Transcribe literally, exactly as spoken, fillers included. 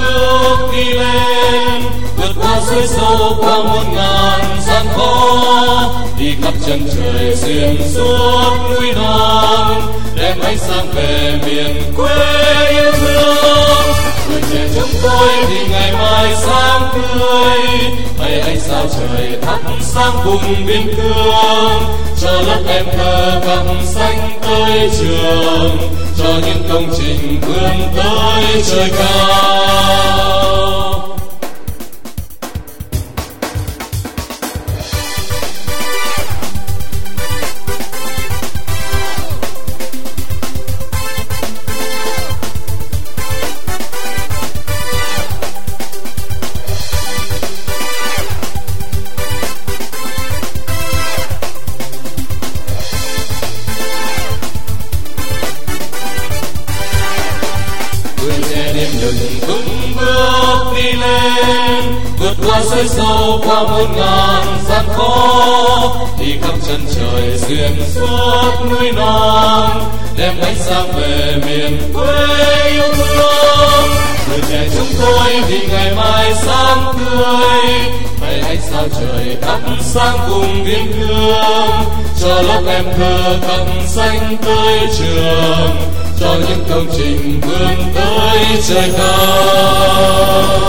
bước đi lên, vượt qua suối sâu qua muôn ngàn gian khó, đi khắp chân trời xuyên suốt núi non, đem ánh sáng về miền quê yêu thương. Tuổi trẻ chúng tôi thì ngày mai sáng tươi, hãy ánh sao trời thắp sáng vùng biên cương, cho lớp em thơ cẩm xanh tới trường, cho những công trình vươn tới trời cao. Đừng vững bước đi lên, vượt qua suối sâu qua muôn ngàn gian khó, đi khắp chân trời xuyên suốt núi non, đem ánh sáng về miền quê yêu thương. Người trẻ chúng tôi vì ngày mai sáng tươi, hãy ánh sao trời thắp sáng vùng biên cương, cho lớp em thơ cẩm xanh tới trường, cho những công trình vươn tới trời cao.